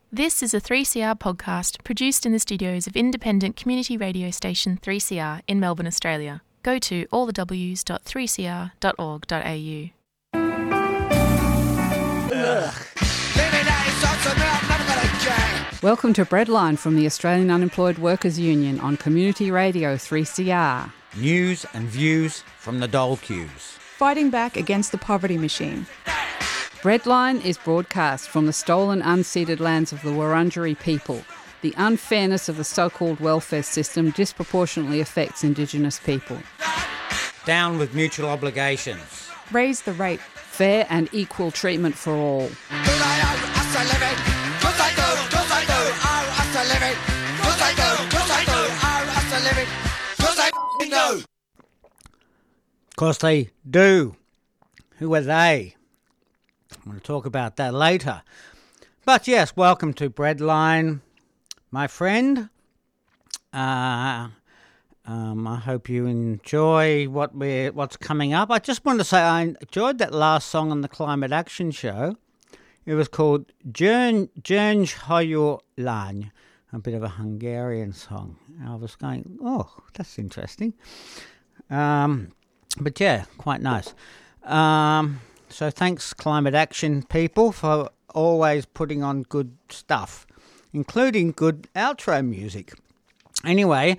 This is a 3CR podcast produced in the studios of independent community radio station 3CR in Melbourne, Australia. Go to allthews.3cr.org.au. Welcome to Breadline from the Australian Unemployed Workers Union on Community Radio 3CR. News and views from the dole queues. Fighting back against the poverty machine. Breadline is broadcast from the stolen unceded lands of the Wurundjeri people. The unfairness of the so-called welfare system disproportionately affects Indigenous people. Down with mutual obligations. Raise the rate. Fair and equal treatment for all. Of course they do. Who are they? I'm going to talk about that later. But yes, welcome to Breadline, my friend. I hope you enjoy what's coming up. I just want to say I enjoyed that last song on the Climate Action Show. It was called Jernj Hajo Lány, a bit of a Hungarian song. I was going, oh, that's interesting. But yeah, quite nice. So thanks, Climate Action people, for always putting on good stuff, including good outro music. Anyway,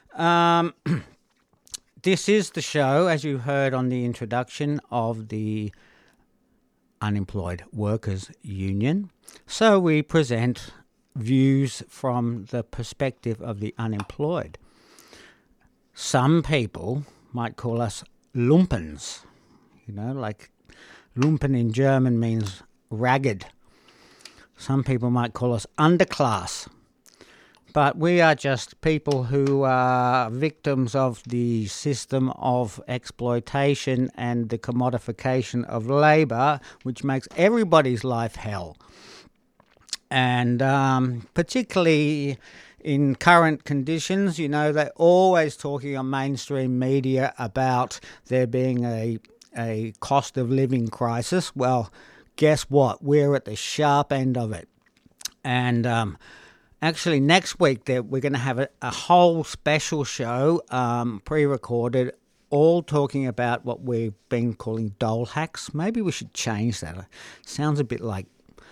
this is the show, as you heard on the introduction, of the Unemployed Workers Union. So we present views from the perspective of the unemployed. Some people might call us Lumpens, like Lumpen in German means ragged. Some people might call us underclass. But we are just people who are victims of the system of exploitation and the commodification of labour, which makes everybody's life hell. And particularly in current conditions, they're always talking on mainstream media about there being a cost of living crisis. Well, guess what? We're at the sharp end of it. And actually, next week we're going to have a whole special show, pre-recorded, all talking about what we've been calling dole hacks. Maybe we should change that. It sounds a bit like,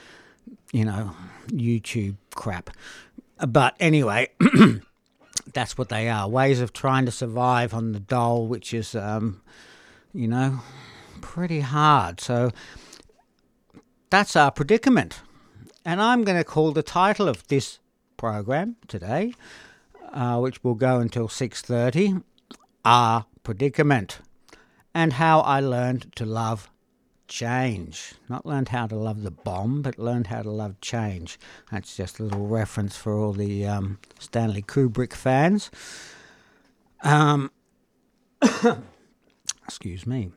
YouTube crap. But anyway, that's what they are. Ways of trying to survive on the dole, which is, pretty hard. So that's our predicament. And I'm going to call the title of this program today, which will go until 6:30, Our Predicament, and how I learned to love change. Not learned how to love the bomb, but learned how to love change. That's just a little reference for all the Stanley Kubrick fans. Excuse me.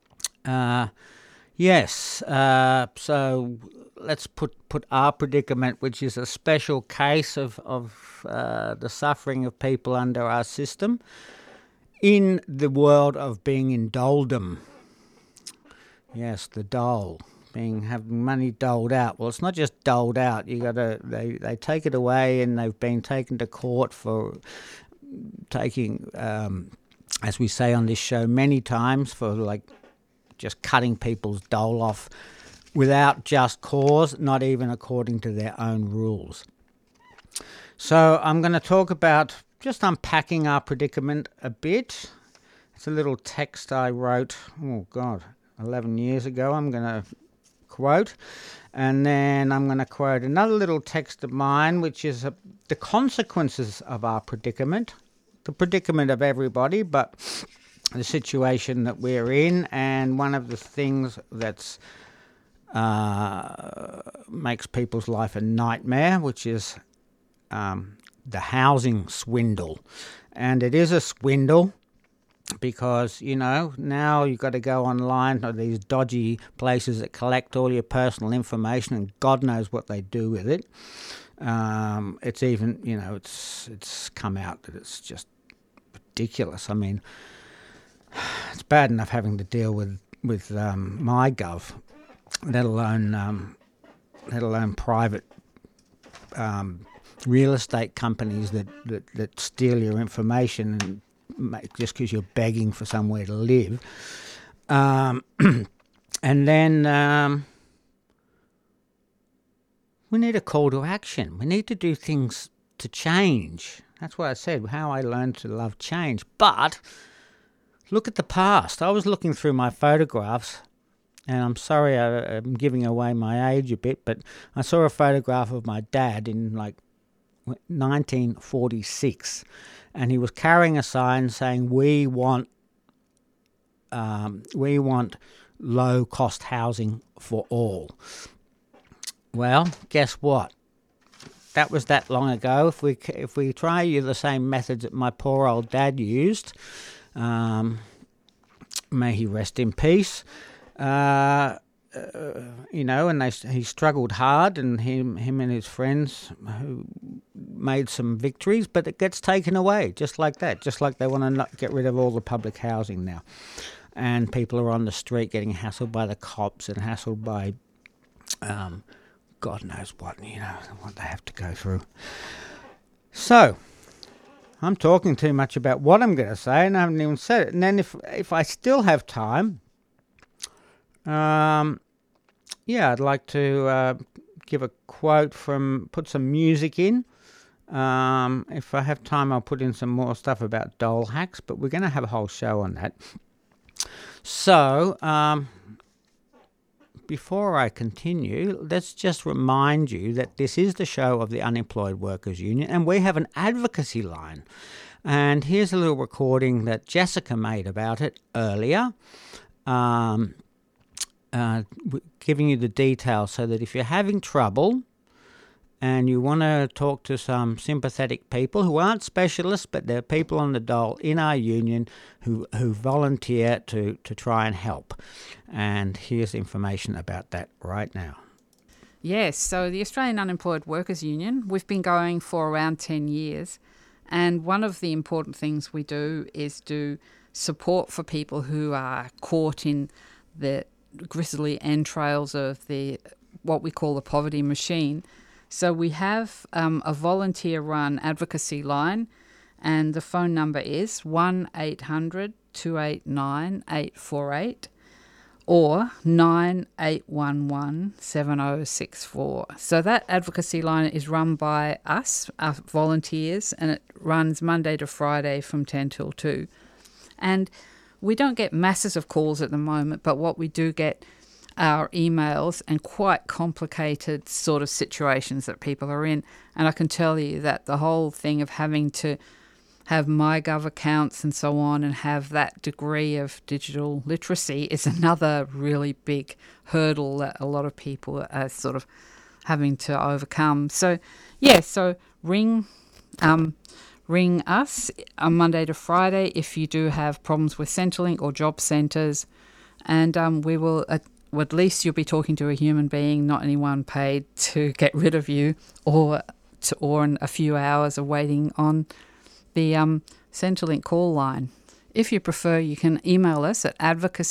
Yes, so let's put our predicament, which is a special case of the suffering of people under our system, in the world of being in doledom. Yes, the dole, having money doled out. Well, it's not just doled out. They take it away, and they've been taken to court for taking, as we say on this show many times, for just cutting people's dole off without just cause, not even according to their own rules. So I'm going to talk about just unpacking our predicament a bit. It's a little text I wrote, 11 years ago, I'm going to quote. And then I'm going to quote another little text of mine, which is the consequences of our predicament, the predicament of everybody, but the situation that we're in. And one of the things that's makes people's life a nightmare, which is the housing swindle. And it is a swindle because, now you've got to go online to these dodgy places that collect all your personal information, and God knows what they do with it. It's even, it's come out that it's just ridiculous. I mean, it's bad enough having to deal with MyGov, let alone private real estate companies that steal your information and just because you're begging for somewhere to live. And then we need a call to action. We need to do things to change. That's why I said how I learned to love change. But look at the past. I was looking through my photographs, and I'm sorry I'm giving away my age a bit, but I saw a photograph of my dad in 1946, and he was carrying a sign saying, we want low-cost housing for all. Well, guess what? That was that long ago. If we try the same methods that my poor old dad used, may he rest in peace. And he struggled hard, and him and his friends who made some victories, but it gets taken away just like that. Just like they want to get rid of all the public housing now, and people are on the street getting hassled by the cops and hassled by God knows what they have to go through. So, I'm talking too much about what I'm going to say, and I haven't even said it. And then if I still have time, I'd like to give a quote put some music in. If I have time, I'll put in some more stuff about dole hacks, but we're going to have a whole show on that. So, before I continue, let's just remind you that this is the show of the Unemployed Workers Union, and we have an advocacy line. And here's a little recording that Jessica made about it earlier, giving you the details so that if you're having trouble and you want to talk to some sympathetic people who aren't specialists, but they're people on the dole in our union who volunteer to try and help. And here's information about that right now. Yes, so the Australian Unemployed Workers Union, we've been going for around 10 years. And one of the important things we do is do support for people who are caught in the grisly entrails of what we call the poverty machine. So we have a volunteer-run advocacy line, and the phone number is 1-800-289-848 or 9811-7064. So that advocacy line is run by us, our volunteers, and it runs Monday to Friday from 10 till 2. And we don't get masses of calls at the moment, but what we do get are emails and quite complicated sort of situations that people are in. And I can tell you that the whole thing of having to have MyGov accounts and so on and have that degree of digital literacy is another really big hurdle that a lot of people are sort of having to overcome. So, ring us on Monday to Friday if you do have problems with Centrelink or job centres, and we will... at least you'll be talking to a human being, not anyone paid to get rid of you or in a few hours of waiting on the Centrelink call line. If you prefer, you can email us at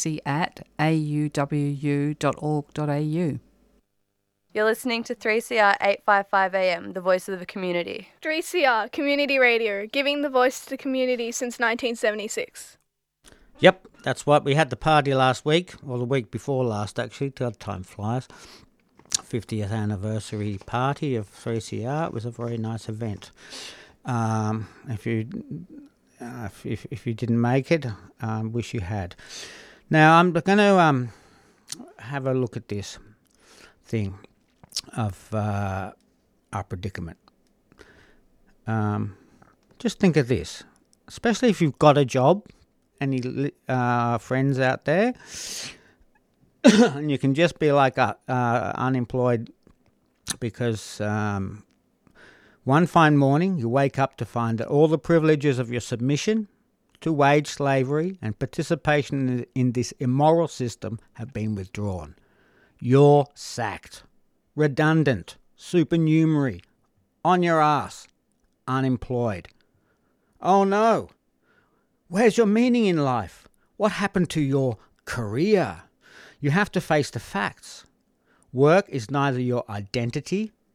advocacy@auwu.org.au. You're listening to 3CR 855 AM, the voice of the community. 3CR, community radio, giving the voice to the community since 1976. Yep, that's what we had the party last week, or the week before last actually, God, time flies. 50th anniversary party of 3CR. It was a very nice event. If you didn't make it, wish you had. Now I'm going to have a look at this thing of our predicament. Just think of this, especially if you've got a job. Any friends out there, and you can just be like unemployed because one fine morning you wake up to find that all the privileges of your submission to wage slavery and participation in this immoral system have been withdrawn. You're sacked, redundant, supernumerary, on your ass, unemployed. Oh no! Where's your meaning in life? What happened to your career? You have to face the facts. Work is neither your identity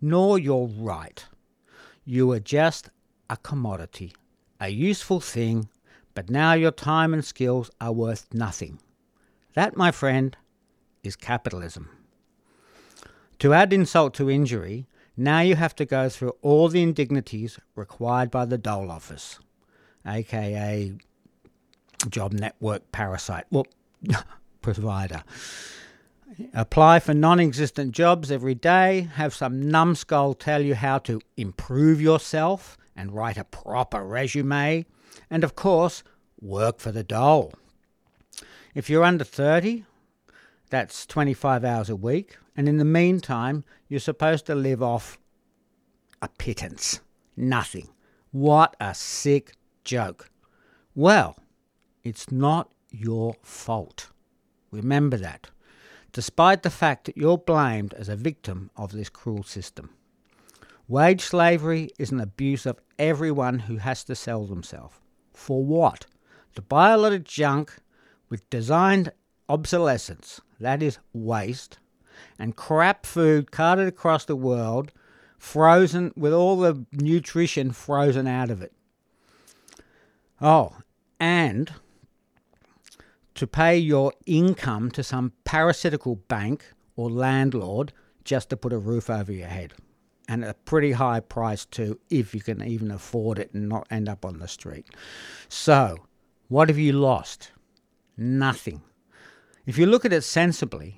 nor your right. You are just a commodity, a useful thing, but now your time and skills are worth nothing. That, my friend, is capitalism. To add insult to injury, now you have to go through all the indignities required by the dole office, aka job network parasite, provider. Apply for non-existent jobs every day, have some numbskull tell you how to improve yourself and write a proper resume, and of course, work for the dole. If you're under 30, that's 25 hours a week, and in the meantime, you're supposed to live off a pittance. Nothing. What a sick joke. Well, it's not your fault. Remember that. Despite the fact that you're blamed as a victim of this cruel system. Wage slavery is an abuse of everyone who has to sell themselves. For what? To buy a lot of junk with designed obsolescence, that is waste, and crap food carted across the world, frozen with all the nutrition frozen out of it. Oh, and to pay your income to some parasitical bank or landlord just to put a roof over your head. And a pretty high price too, if you can even afford it and not end up on the street. So, what have you lost? Nothing. If you look at it sensibly,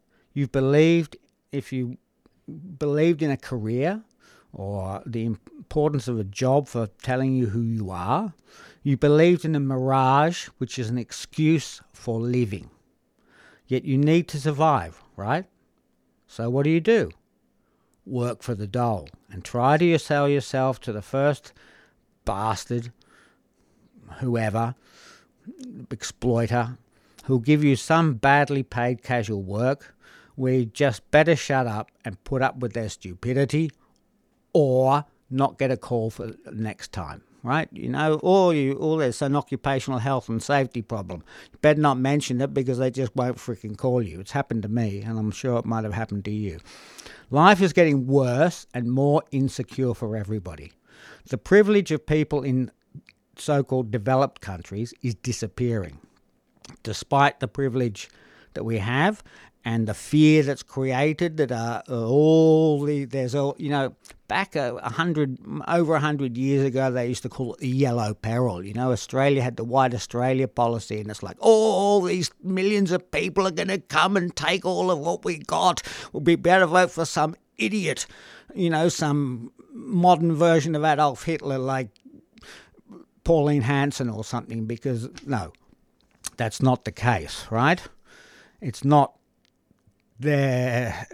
if you believed in a career or the importance of a job for telling you who you are, you believed in a mirage, which is an excuse for living. Yet you need to survive, right? So what do? Work for the dole and try to sell yourself to the first bastard, whoever, exploiter, who'll give you some badly paid casual work where you just better shut up and put up with their stupidity or not get a call for next time. Right? Or there's an occupational health and safety problem. You better not mention it because they just won't freaking call you. It's happened to me, and I'm sure it might have happened to you. Life is getting worse and more insecure for everybody. The privilege of people in so-called developed countries is disappearing, despite the privilege that we have and the fear that's created that back over 100 years ago they used to call it the yellow peril. Australia had the White Australia policy, and it's like, all these millions of people are going to come and take all of what we got. We'll be better vote for some idiot, some modern version of Adolf Hitler like Pauline Hanson or something, because no, that's not the case, right? It's not there.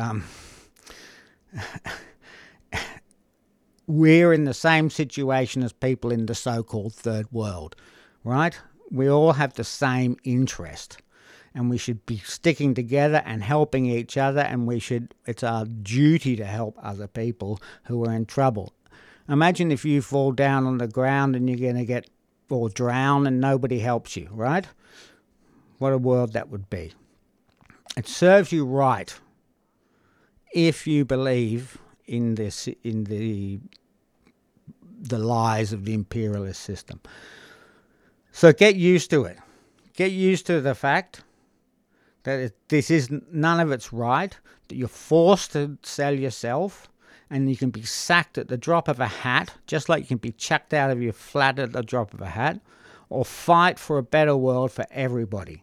We're in the same situation as people in the so-called third world, right? We all have the same interest, and we should be sticking together and helping each other, and it's our duty to help other people who are in trouble. Imagine if you fall down on the ground and you're going to drown and nobody helps you, right? What a world that would be. It serves you right if you believe in the lies of the imperialist system. So get used to it. Get used to the fact that none of it's right, that you're forced to sell yourself, and you can be sacked at the drop of a hat, just like you can be chucked out of your flat at the drop of a hat, or fight for a better world for everybody.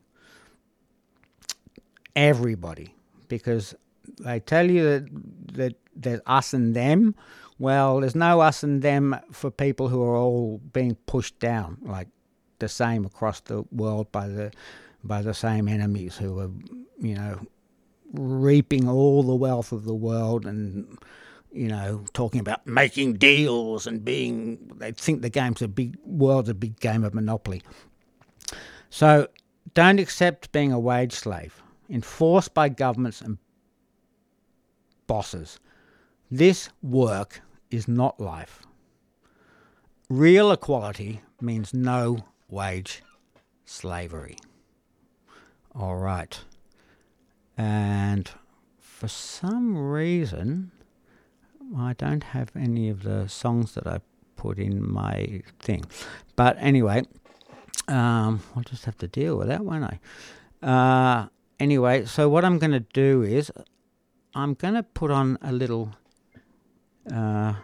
Everybody. Because they tell you that there's us and them. Well, there's no us and them for people who are all being pushed down, like the same across the world by the same enemies who are, reaping all the wealth of the world and, talking about making deals and they think the world's a big game of Monopoly. So don't accept being a wage slave, enforced by governments and bosses. This work is not life. Real equality means no wage slavery. All right. And for some reason, I don't have any of the songs that I put in my thing. But anyway, I'll just have to deal with that, won't I? Anyway, so what I'm going to do is I'm going to put on a little... I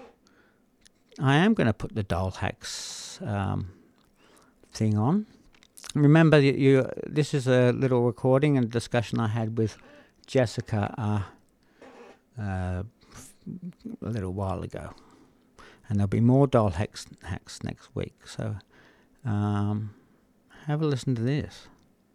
am going to put the Dole Hacks thing on. Remember, this is a little recording and discussion I had with Jessica a little while ago. And there'll be more Dole Hacks next week. So have a listen to this.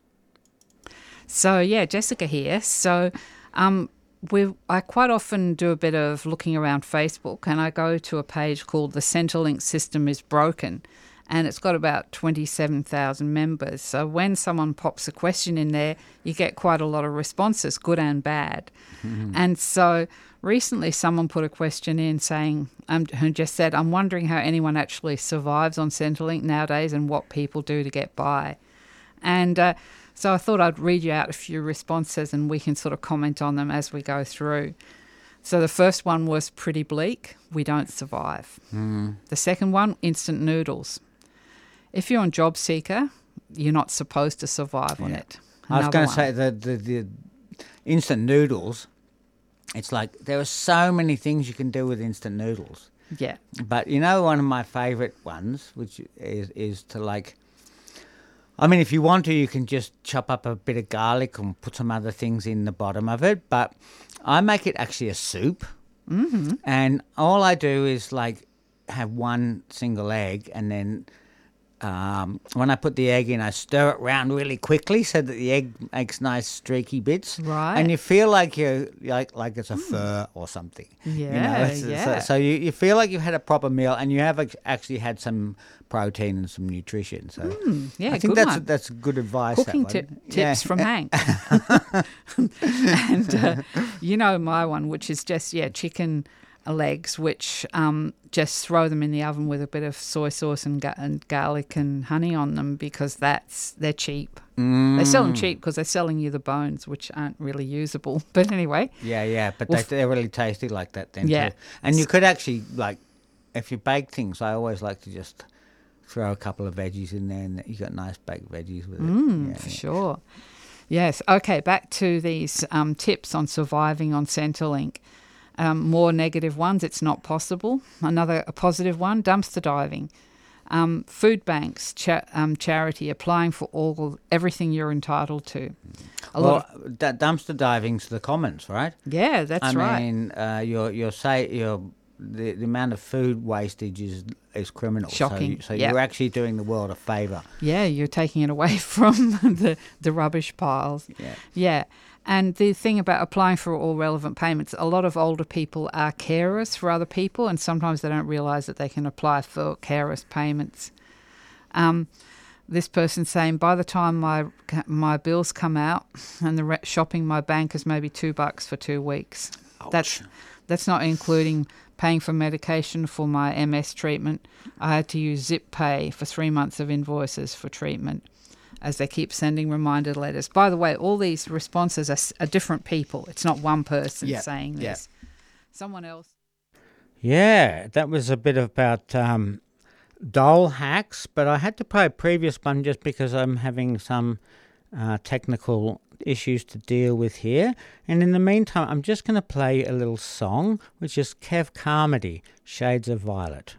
So, yeah, Jessica here. So I quite often do a bit of looking around Facebook, and I go to a page called The Centrelink System is Broken, and it's got about 27,000 members. So when someone pops a question in there, you get quite a lot of responses, good and bad. Mm-hmm. And so recently someone put a question in saying, who just said, I'm wondering how anyone actually survives on Centrelink nowadays and what people do to get by. And so I thought I'd read you out a few responses and we can sort of comment on them as we go through. So the first one was pretty bleak. We don't survive. Mm. The second one, instant noodles. If you're on JobSeeker, you're not supposed to survive on it. I was going to say the instant noodles, it's like there are so many things you can do with instant noodles. Yeah. But you know, one of my favourite ones, which is to like, I mean, if you want to, you can just chop up a bit of garlic and put some other things in the bottom of it. But I make it actually a soup. Mm-hmm. And all I do is like have one single egg, and then when I put the egg in, I stir it around really quickly so that the egg makes nice streaky bits. Right. And you feel like you're like it's a fur or something. Yeah, So you feel like you've had a proper meal, and you have actually had some protein and some nutrition. So yeah, I think good that's good advice. Cooking tips from Hank. And you know my one, which is just chicken legs, which just throw them in the oven with a bit of soy sauce and garlic and honey on them, because they're cheap. They sell them cheap because they're selling you the bones, which aren't really usable. But anyway. Yeah, but they're really tasty like that then too. And you could actually, like, if you bake things, I always like to just throw a couple of veggies in there, and you got nice baked veggies with it. For sure. Yes. Okay, back to these tips on surviving on Centrelink. More negative ones, it's not possible. A positive one, dumpster diving. Food banks, charity, applying for everything you're entitled to. Dumpster diving's the commons, right? Yeah, that's right. I mean, the amount of food wastage is criminal. Shocking. So you're actually doing the world a favour. Yeah, you're taking it away from the rubbish piles. Yeah. And the thing about applying for all relevant payments, a lot of older people are carers for other people, and sometimes they don't realise that they can apply for carers payments. This person's saying, by the time my bills come out and the shopping, my bank is maybe $2 for 2 weeks. Ouch. That's not including paying for medication for my MS treatment. I had to use Zip Pay for 3 months of invoices for treatment, as they keep sending reminder letters. By the way, all these responses are different people. It's not one person saying this. Someone else. Yeah, that was a bit about Dole Hacks, but I had to play a previous one just because I'm having some technical issues to deal with here. And in the meantime, I'm just going to play a little song, which is Kev Carmody, Shades of Violet.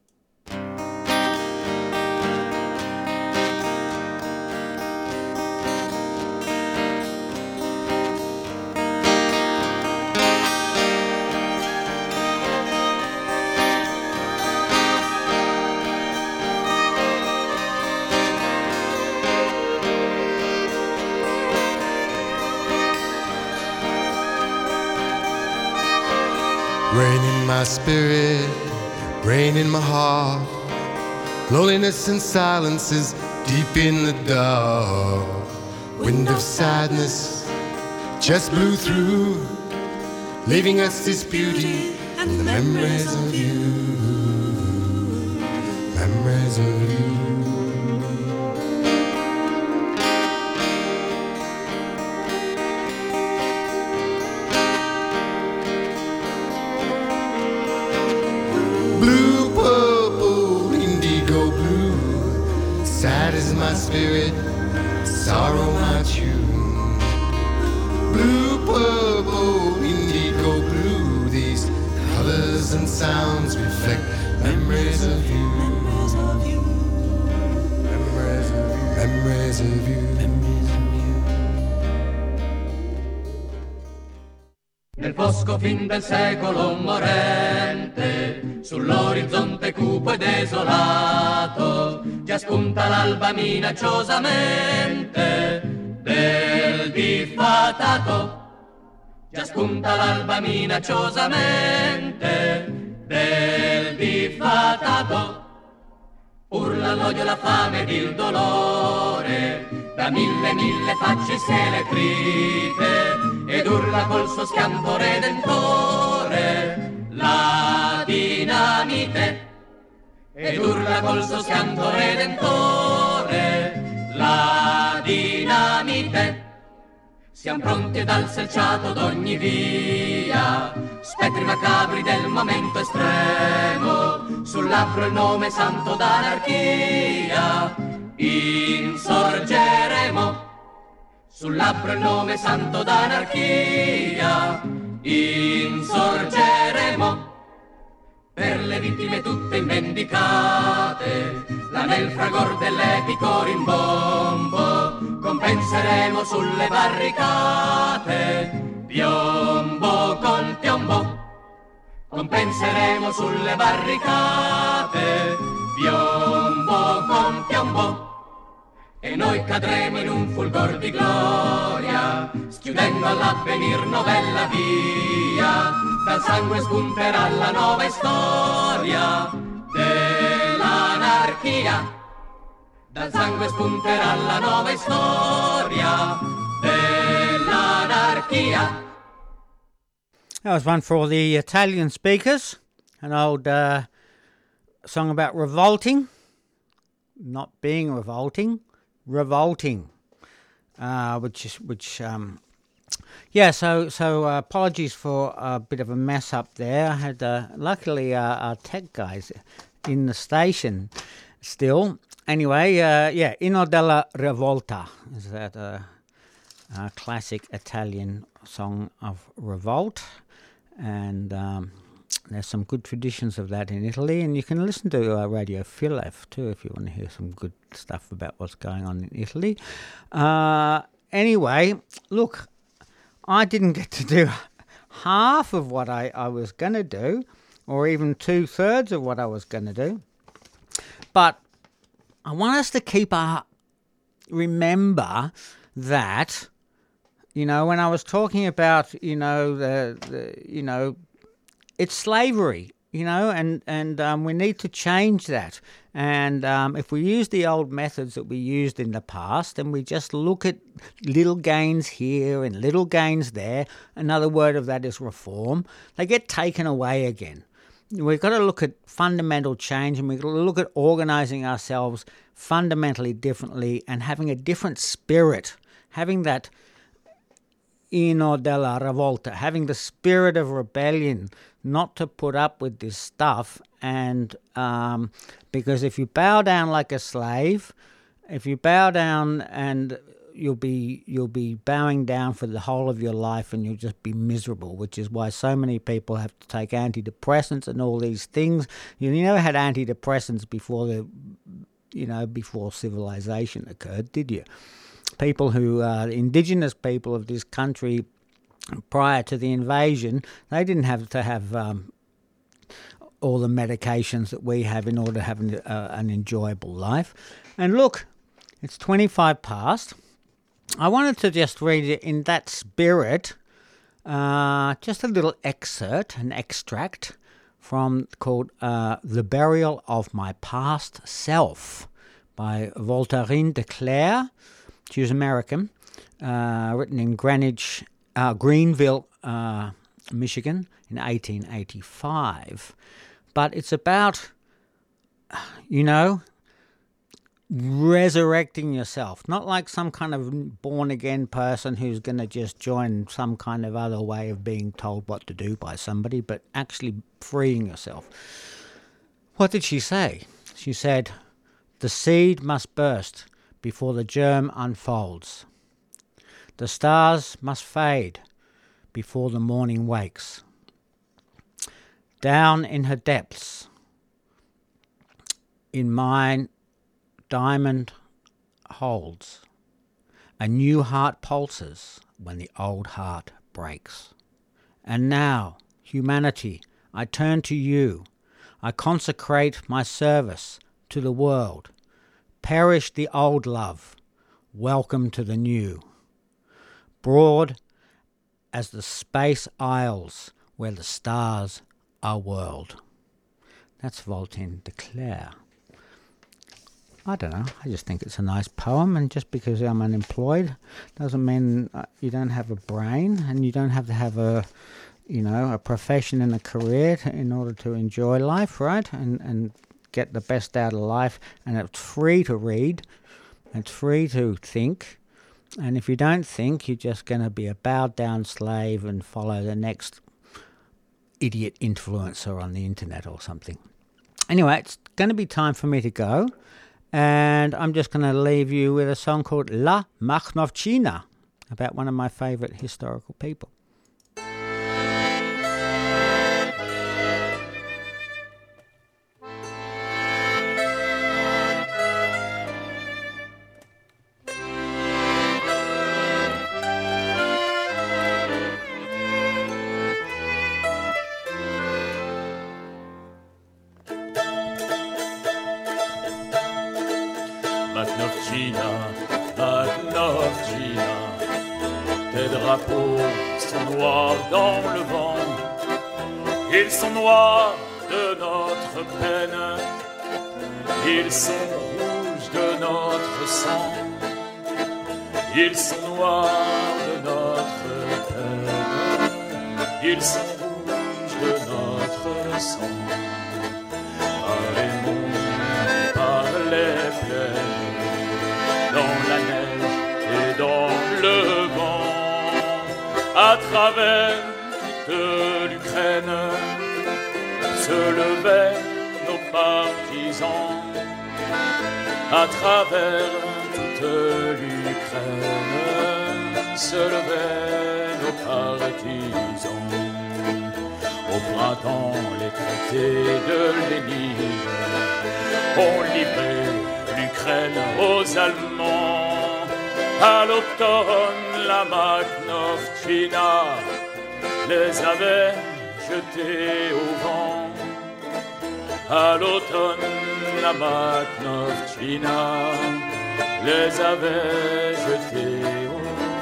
Rain in my spirit, rain in my heart. Loneliness and silence is deep in the dark. Wind of sadness just blew through, leaving us this beauty and the memories of you. Memories of you. spirit, sorrow my tune. Blue, purple, indigo blue, these colors and sounds reflect memories of you. Memories of you. Memories of you. Memories of you. Nel fosco fin del secolo morente, sull'orizzonte cupo e desolato, già spunta l'alba minacciosamente del diffatato. Già spunta l'alba minacciosamente del diffatato. Urla l'odio, la fame ed il dolore, da mille facce scheletrite, ed urla col suo schianto redentore la dinamite. Ed urla col suo schianto redentore la dinamite. Siamo pronti ad alzare il selciato d'ogni via, spettri macabri del momento estremo, sul labbro il nome santo d'anarchia, insorgeremo. Sul labbro il nome santo d'anarchia, insorgeremo. Per le vittime tutte invendicate, là nel fragor dell'epico rimbombo, compenseremo sulle barricate, piombo con piombo. Compenseremo sulle barricate, piombo con piombo. E noi cadremo in un fulgor di gloria, schiudendo all'avvenir novella via. Dal sangue spunterà la nuova storia dell'anarchia. Dal sangue spunterà la nuova storia dell'anarchia. That was one for all the Italian speakers. An old song about revolting, not being revolting. Revolting, so apologies for a bit of a mess up there. I had luckily our tech guys in the station still. Anyway, Inno della Rivolta is that classic Italian song of revolt, and there's some good traditions of that in Italy, and you can listen to Radio Filef too if you want to hear some good stuff about what's going on in Italy. Anyway, look, I didn't get to do half of what I was going to do, or even 2/3 of what I was going to do, but I want us to remember that, when I was talking about, it's slavery, and we need to change that. And if we use the old methods that we used in the past, and we just look at little gains here and little gains there, another word of that is reform, they get taken away again. We've got to look at fundamental change, and we've got to look at organising ourselves fundamentally differently and having a different spirit, having that Inno della Rivolta, having the spirit of rebellion, not to put up with this stuff. And because if you bow down like a slave, if you bow down, and you'll be bowing down for the whole of your life, and you'll just be miserable, which is why so many people have to take antidepressants and all these things. You never had antidepressants before before civilization occurred, did you? People who are indigenous people of this country prior to the invasion, they didn't have to have all the medications that we have in order to have an enjoyable life. And look, it's 25 past. I wanted to just read it in that spirit, just a little excerpt, an extract called The Burial of My Past Self by Voltairine de Cleyre. She was American, written in Greenville, Michigan in 1885. But it's about, resurrecting yourself. Not like some kind of born-again person who's going to just join some kind of other way of being told what to do by somebody, but actually freeing yourself. What did she say? She said, "The seed must burst before the germ unfolds. The stars must fade before the morning wakes. Down in her depths, in mine diamond holds, a new heart pulses when the old heart breaks. And now, humanity, I turn to you. I consecrate my service to the world. Perish the old love, welcome to the new. Broad as the space isles where the stars are whirled. That's Voltaire de Cleyre. I don't know, I just think it's a nice poem, and just because I'm unemployed doesn't mean you don't have a brain, and you don't have to have a profession and a career in order to enjoy life, right? And get the best out of life. And it's free to read, it's free to think, and if you don't think, you're just going to be a bowed down slave and follow the next idiot influencer on the internet or something. Anyway, it's going to be time for me to go, and I'm just going to leave you with a song called La Makhnovchina, about one of my favourite historical people. Makhnovchina, tes drapeaux sont noirs dans le vent, ils sont noirs de notre peine, ils sont rouges de notre sang, ils sont noirs de notre peine, ils sont rouges de notre sang. Par les monts, par les plaines, dans la neige et dans le vent, à travers toute l'Ukraine, se levaient nos partisans. À travers toute l'Ukraine, se levaient nos partisans. Au printemps, les traités de Lénine ont livré l'Ukraine aux Allemands. À l'automne, la Makhnovchina les avait jetés au vent. À l'automne, la Makhnovchina les avait jetés au vent.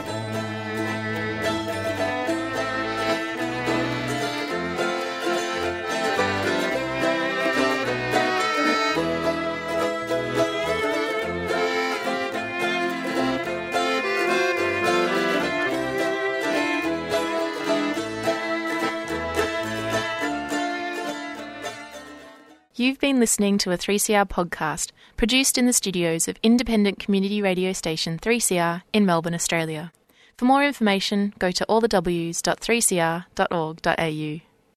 You've been listening to a 3CR podcast produced in the studios of independent community radio station 3CR in Melbourne, Australia. For more information, go to allthews.3cr.org.au.